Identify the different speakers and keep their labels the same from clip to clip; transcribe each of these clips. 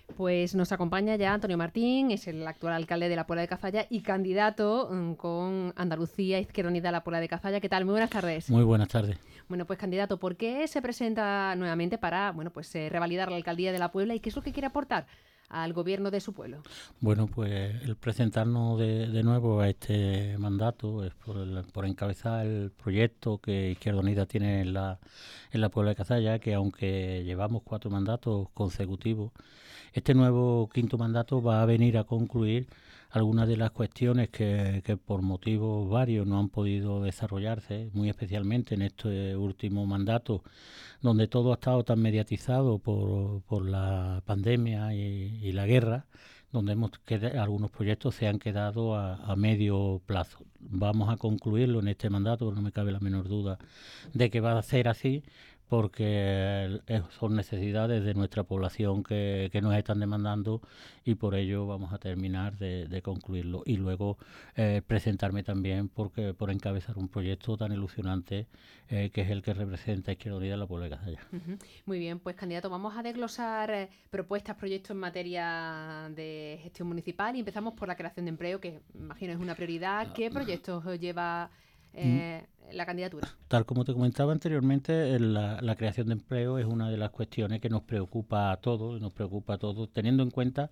Speaker 1: Pues nos acompaña ya Antonio Martín, es el actual alcalde de la Puebla de Cazalla y candidato con Andalucía, Izquierda Unida a la Puebla de Cazalla. ¿Qué tal? Muy buenas tardes.
Speaker 2: Muy buenas tardes.
Speaker 1: Bueno, pues candidato, ¿por qué se presenta nuevamente para, revalidar la alcaldía de la Puebla y qué es lo que quiere aportar al gobierno de su pueblo?
Speaker 2: Bueno, pues el presentarnos de nuevo a este mandato es por encabezar el proyecto que Izquierda Unida tiene en la Puebla de Cazalla, que aunque llevamos 4 mandatos consecutivos, este nuevo quinto mandato va a venir a concluir algunas de las cuestiones que por motivos varios no han podido desarrollarse, muy especialmente en este último mandato, donde todo ha estado tan mediatizado por la pandemia y la guerra, donde algunos proyectos se han quedado a medio plazo. Vamos a concluirlo en este mandato, no me cabe la menor duda de que va a ser así, porque son necesidades de nuestra población que nos están demandando y por ello vamos a terminar de concluirlo. Y luego presentarme también por encabezar un proyecto tan ilusionante que es el que representa Izquierda Unida en la Puebla de Cazalla.
Speaker 1: Muy bien, pues candidato, vamos a desglosar propuestas, proyectos en materia de gestión municipal y empezamos por la creación de empleo, que imagino es una prioridad. ¿Qué proyectos lleva la candidatura?
Speaker 2: Tal como te comentaba anteriormente, la creación de empleo es una de las cuestiones que nos preocupa a todos, teniendo en cuenta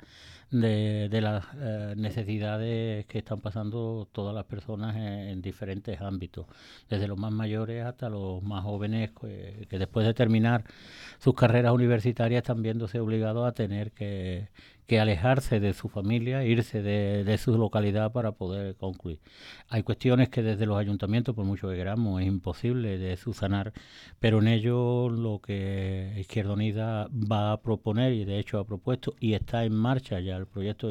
Speaker 2: de las necesidades que están pasando todas las personas en diferentes ámbitos, desde los más mayores hasta los más jóvenes que después de terminar sus carreras universitarias están viéndose obligados a tener que alejarse de su familia, irse de su localidad para poder concluir. Hay cuestiones que desde los ayuntamientos, por mucho que queramos, es imposible de subsanar, pero en ello lo que Izquierda Unida va a proponer, y de hecho ha propuesto, y está en marcha ya el proyecto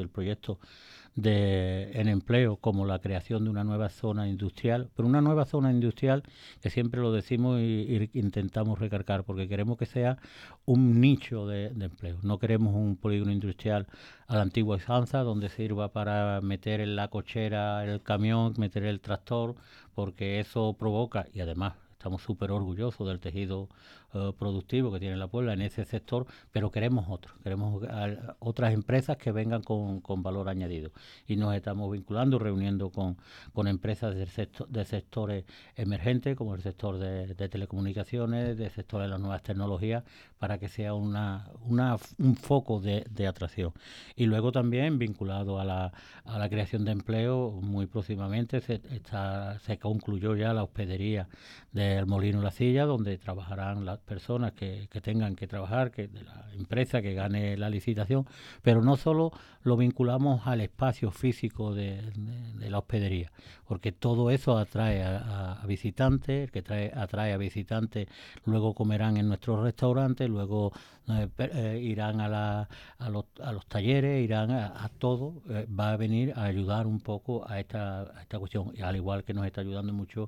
Speaker 2: en empleo, como la creación de una nueva zona industrial, pero una nueva zona industrial que siempre lo decimos y intentamos recargar, porque queremos que sea un nicho de empleo. No queremos un polígono industrial a la antigua usanza, donde sirva para meter en la cochera el camión, meter el tractor, porque eso provoca, y además estamos súper orgullosos del tejido productivo que tiene la Puebla en ese sector, pero queremos otras empresas que vengan con valor añadido. Y nos estamos vinculando, reuniendo con empresas de sectores emergentes, como el sector de telecomunicaciones, del sector de las nuevas tecnologías, para que sea un foco de atracción. Y luego también vinculado a la creación de empleo, muy próximamente se concluyó ya la hospedería del Molino La Silla, donde trabajarán las personas que tengan que trabajar, que de la empresa que gane la licitación, pero no solo lo vinculamos al espacio físico de la hospedería, porque todo eso atrae a visitantes, atrae a visitantes, luego comerán en nuestros restaurantes, luego irán a los talleres, irán a todo, va a venir a ayudar un poco a esta cuestión, y al igual que nos está ayudando mucho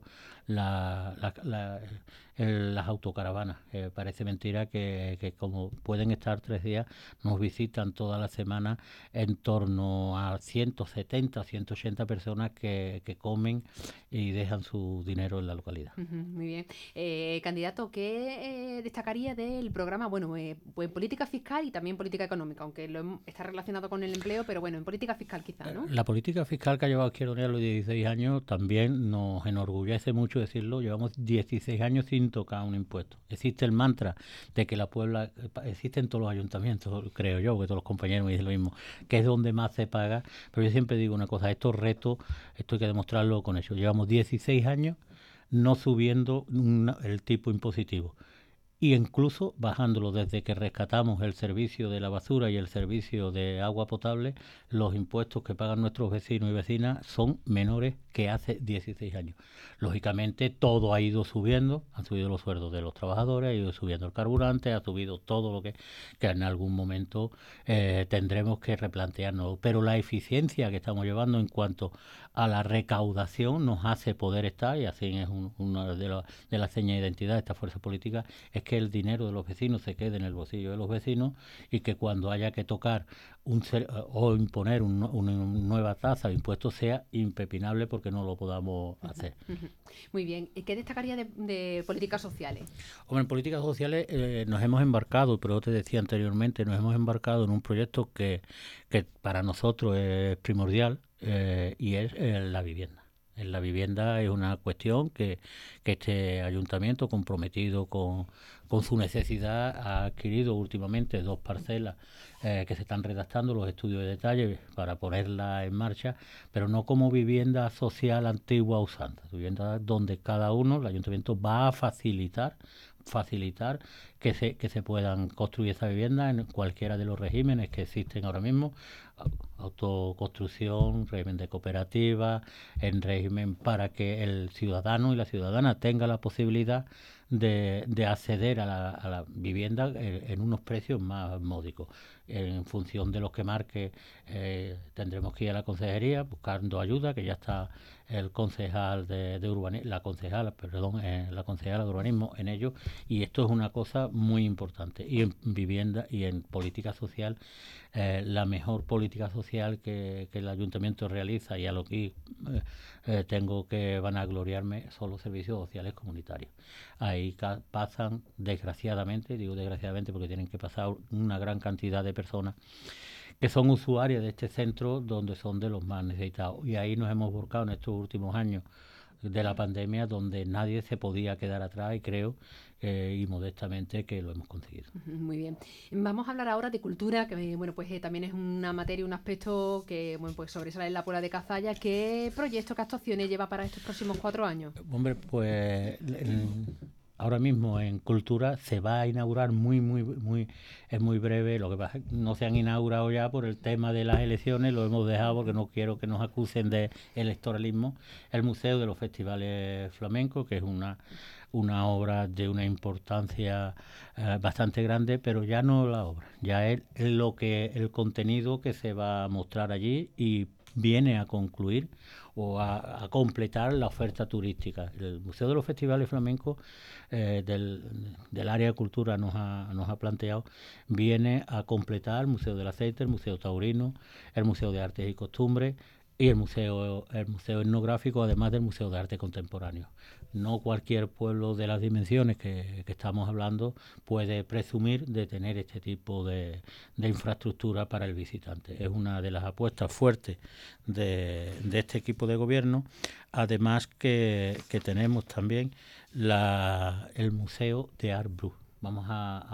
Speaker 2: las autocaravanas. Parece mentira que como pueden estar 3 días, nos visitan toda la semana en torno a 170, 180 personas que comen y dejan su dinero en la localidad.
Speaker 1: Muy bien. Candidato, ¿qué destacaría del programa? Pues política fiscal y también política económica, aunque está relacionado con el empleo, pero bueno, en política fiscal quizá, ¿no?
Speaker 2: La política fiscal que ha llevado Izquierda Unida a los 16 años también nos enorgullece mucho decirlo. Llevamos 16 años sin tocar un impuesto. Existe el mantra de que la Puebla, existe en todos los ayuntamientos, creo yo, porque todos los compañeros me dicen lo mismo, que es donde más se paga. Pero yo siempre digo una cosa, estos retos, esto hay que demostrarlo con ellos. Llevamos 16 años no subiendo el tipo impositivo, y incluso bajándolo. Desde que rescatamos el servicio de la basura y el servicio de agua potable, los impuestos que pagan nuestros vecinos y vecinas son menores que hace 16 años. Lógicamente todo ha ido subiendo, han subido los sueldos de los trabajadores, ha ido subiendo el carburante, ha subido todo lo que en algún momento tendremos que replantearnos, pero la eficiencia que estamos llevando en cuanto a la recaudación nos hace poder estar, y así es una de las señas de identidad de esta fuerza política, es que el dinero de los vecinos se quede en el bolsillo de los vecinos y que cuando haya que tocar o imponer una nueva tasa o impuesto sea impepinable porque no lo podamos hacer.
Speaker 1: Muy bien. ¿Y qué destacaría de políticas sociales?
Speaker 2: Hombre, en políticas sociales nos hemos embarcado, pero te decía anteriormente, nos hemos embarcado en un proyecto que para nosotros es primordial y es la vivienda. En la vivienda es una cuestión que este ayuntamiento, comprometido con su necesidad, ha adquirido últimamente 2 parcelas que se están redactando los estudios de detalle para ponerla en marcha, pero no como vivienda social antigua usanza, vivienda donde cada uno, el ayuntamiento, va a facilitar que se puedan construir esa vivienda en cualquiera de los regímenes que existen ahora mismo, autoconstrucción, régimen de cooperativa, en régimen para que el ciudadano y la ciudadana tenga la posibilidad de acceder a la vivienda en unos precios más módicos. En función de lo que marque, tendremos que ir a la consejería buscando ayuda, que ya está el concejal de urbanismo, la concejala de urbanismo en ello, y esto es una cosa muy importante. Y en vivienda y en política social, la mejor política social que el ayuntamiento realiza, y a lo que tengo que vanagloriarme, son los servicios sociales comunitarios. Ahí pasan, desgraciadamente, digo desgraciadamente porque tienen que pasar una gran cantidad de personas que son usuarias de este centro, donde son de los más necesitados. Y ahí nos hemos volcado en estos últimos años de la pandemia, donde nadie se podía quedar atrás, y creo, y modestamente, que lo hemos conseguido.
Speaker 1: Muy bien. Vamos a hablar ahora de cultura, que bueno, pues también es una materia, un aspecto que bueno, pues sobresale en la Puebla de Cazalla. ¿Qué proyectos, qué actuaciones lleva para estos próximos 4 años?
Speaker 2: Hombre, pues ahora mismo en cultura se va a inaugurar es muy breve. Lo que pasa es que no se han inaugurado ya por el tema de las elecciones, lo hemos dejado porque no quiero que nos acusen de electoralismo. El Museo de los Festivales Flamencos, que es una obra de una importancia bastante grande, pero ya no la obra, ya es el contenido que se va a mostrar allí, y viene a concluir o a completar la oferta turística. El Museo de los Festivales Flamencos del área de cultura nos ha planteado, viene a completar el Museo del Aceite, el Museo Taurino, el Museo de Artes y Costumbres y el museo etnográfico, además del Museo de Arte Contemporáneo. No cualquier pueblo de las dimensiones que estamos hablando puede presumir de tener este tipo de infraestructura para el visitante. Es una de las apuestas fuertes de este equipo de gobierno. Además que tenemos también el Museo de Art Brut. Vamos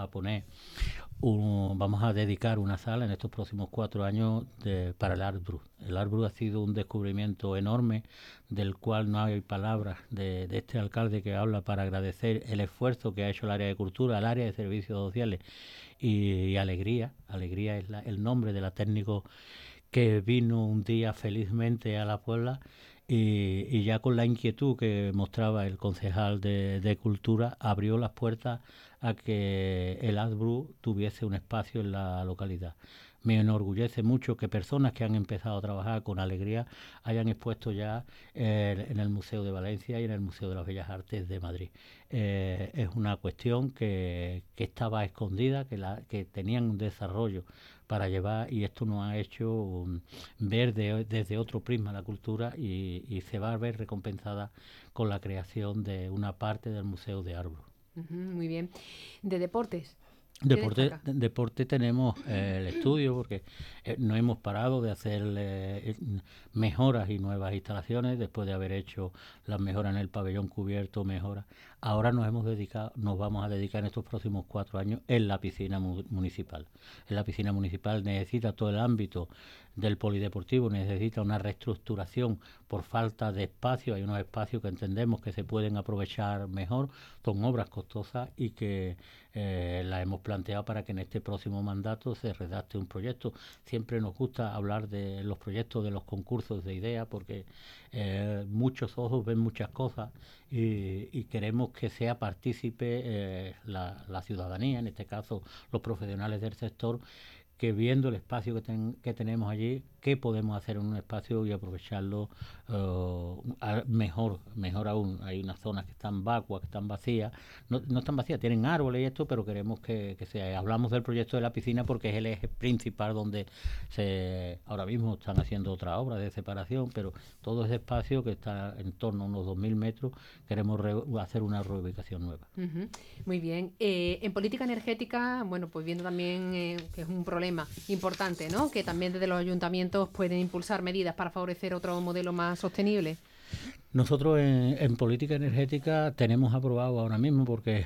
Speaker 2: a dedicar una sala en estos próximos 4 años para el Art Brut. El Art Brut ha sido un descubrimiento enorme, del cual no hay palabras de este alcalde que habla para agradecer el esfuerzo que ha hecho el área de cultura, el área de servicios sociales y Alegría. Alegría es el nombre de la técnico que vino un día felizmente a la Puebla, y ya con la inquietud que mostraba el concejal de Cultura, abrió las puertas a que el Art Brut tuviese un espacio en la localidad. Me enorgullece mucho que personas que han empezado a trabajar con Alegría hayan expuesto ya en el Museo de Valencia y en el Museo de las Bellas Artes de Madrid. Es una cuestión que estaba escondida, que tenían un desarrollo para llevar, y esto nos ha hecho ver desde otro prisma la cultura, y se va a ver recompensada con la creación de una parte del Museo de Art Brut.
Speaker 1: Muy bien. ¿De deportes?
Speaker 2: Deporte tenemos el estudio, porque no hemos parado de hacer mejoras y nuevas instalaciones, después de haber hecho las mejoras en el pabellón cubierto, mejoras. Ahora nos vamos a dedicar en estos próximos 4 años en la piscina municipal. En la piscina municipal necesita todo el ámbito del polideportivo, necesita una reestructuración por falta de espacio. Hay unos espacios que entendemos que se pueden aprovechar mejor, son obras costosas, y que las hemos planteado para que en este próximo mandato se redacte un proyecto. Siempre nos gusta hablar de los proyectos, de los concursos de ideas, porque muchos ojos ven muchas cosas, y queremos que sea partícipe la ciudadanía, en este caso los profesionales del sector, que viendo el espacio que tenemos allí, qué podemos hacer en un espacio y aprovecharlo mejor aún. Hay unas zonas que están vacuas, que están vacías, no están vacías, tienen árboles y esto, pero queremos que sea. Hablamos del proyecto de la piscina porque es el eje principal donde ahora mismo están haciendo otra obra de separación, pero todo ese espacio que está en torno a unos 2.000 metros, queremos hacer una reubicación nueva.
Speaker 1: Uh-huh. Muy bien. En política energética, bueno, pues viendo también que es un problema importante, ¿no? Que también desde los ayuntamientos pueden impulsar medidas para favorecer otro modelo más sostenible.
Speaker 2: Nosotros en política energética tenemos aprobado ahora mismo, porque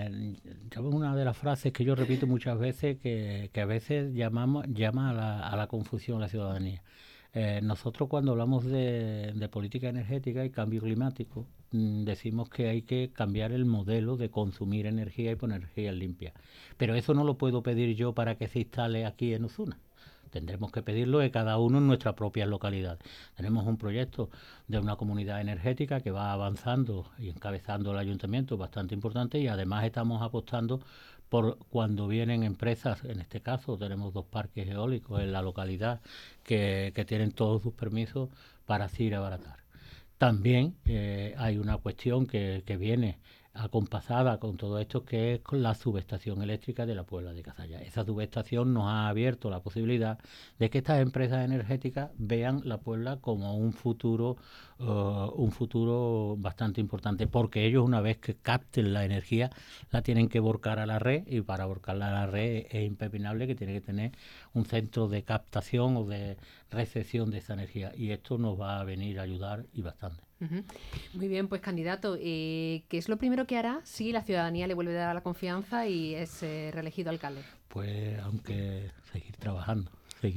Speaker 2: una de las frases que yo repito muchas veces, que a veces llama a la confusión a la ciudadanía. Nosotros cuando hablamos de política energética y cambio climático, decimos que hay que cambiar el modelo de consumir energía y poner energía limpia. Pero eso no lo puedo pedir yo para que se instale aquí en Osuna. Tendremos que pedirlo de cada uno en nuestra propia localidad. Tenemos un proyecto de una comunidad energética que va avanzando y encabezando el ayuntamiento, bastante importante, y además estamos apostando por cuando vienen empresas, en este caso tenemos 2 parques eólicos en la localidad que tienen todos sus permisos para así ir a abaratar. También hay una cuestión que viene acompasada con todo esto, que es con la subestación eléctrica de la Puebla de Cazalla. Esa subestación nos ha abierto la posibilidad de que estas empresas energéticas vean la Puebla como un futuro bastante importante, porque ellos, una vez que capten la energía, la tienen que volcar a la red, y para volcarla a la red es impepinable que tiene que tener un centro de captación o de recepción de esa energía, y esto nos va a venir a ayudar y bastante.
Speaker 1: Uh-huh. Muy bien, pues candidato, ¿qué es lo primero que hará si la ciudadanía le vuelve a dar la confianza y es reelegido alcalde?
Speaker 2: Pues aunque seguir trabajando.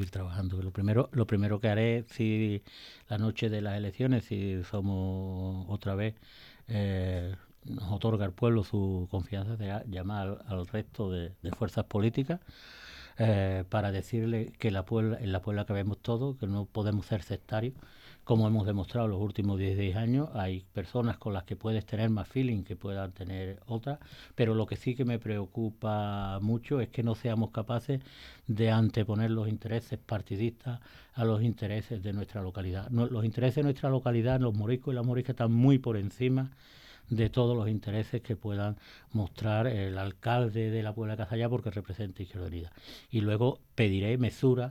Speaker 2: Lo primero que haré, si la noche de las elecciones, si somos otra vez, nos otorga el pueblo su confianza, de llamar al resto de fuerzas políticas para decirle que en la Puebla cabemos todos, que no podemos ser sectarios, como hemos demostrado los últimos 16 años. Hay personas con las que puedes tener más feeling que puedan tener otras, pero lo que sí que me preocupa mucho es que no seamos capaces de anteponer los intereses partidistas a los intereses de nuestra localidad. Los intereses de nuestra localidad, los moriscos y las moriscas, están muy por encima de todos los intereses que puedan mostrar el alcalde de la Puebla de Cazalla, porque representa Izquierda Unida. Y luego pediré mesura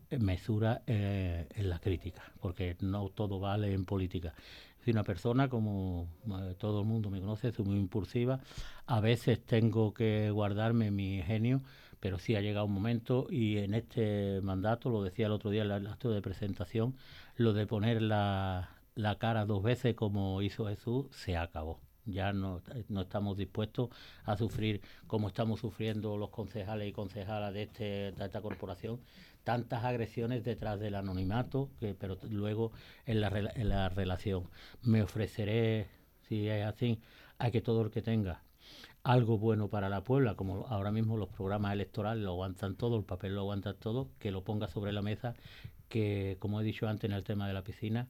Speaker 2: en la crítica, porque no todo vale en política. Soy una persona, como todo el mundo me conoce, soy muy impulsiva. A veces tengo que guardarme mi genio, pero sí ha llegado un momento, y en este mandato, lo decía el otro día en el acto de presentación, lo de poner la cara 2 veces como hizo Jesús se acabó. Ya no estamos dispuestos a sufrir como estamos sufriendo los concejales y concejalas de esta corporación, tantas agresiones detrás del anonimato, pero luego en la relación. Me ofreceré, si es así, a que todo el que tenga algo bueno para la Puebla, como ahora mismo los programas electorales lo aguantan todo, el papel lo aguanta todo, que lo ponga sobre la mesa, que, como he dicho antes en el tema de la piscina,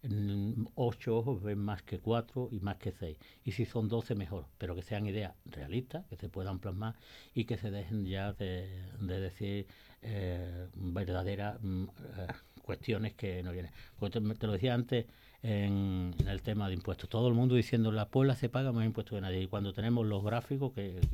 Speaker 2: 8 ojos ven más que 4 y más que 6. Y si son 12, mejor, pero que sean ideas realistas, que se puedan plasmar y que se dejen ya de decir verdaderas cuestiones que no vienen. Porque te lo decía antes en el tema de impuestos. Todo el mundo diciendo la Puebla se paga más impuestos que nadie. Y cuando tenemos los gráficos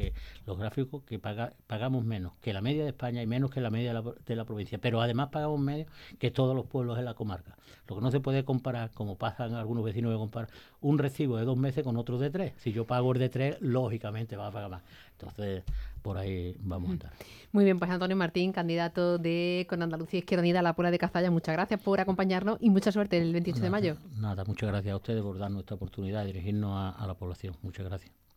Speaker 2: que pagamos menos que la media de España y menos que la media de la provincia, pero además pagamos menos que todos los pueblos de la comarca. Lo que no se puede comparar, como pasan algunos vecinos que comparan, un recibo de 2 meses con otro de 3. Si yo pago el de 3, lógicamente va a pagar más. Entonces, por ahí vamos a andar.
Speaker 1: Muy bien, pues Antonio Martín, candidato con Andalucía Izquierda Unida a la Puebla de Cazalla, muchas gracias por acompañarnos y mucha suerte el 28 de mayo.
Speaker 2: Nada, muchas gracias a ustedes por darnos esta oportunidad de dirigirnos a la población. Muchas gracias.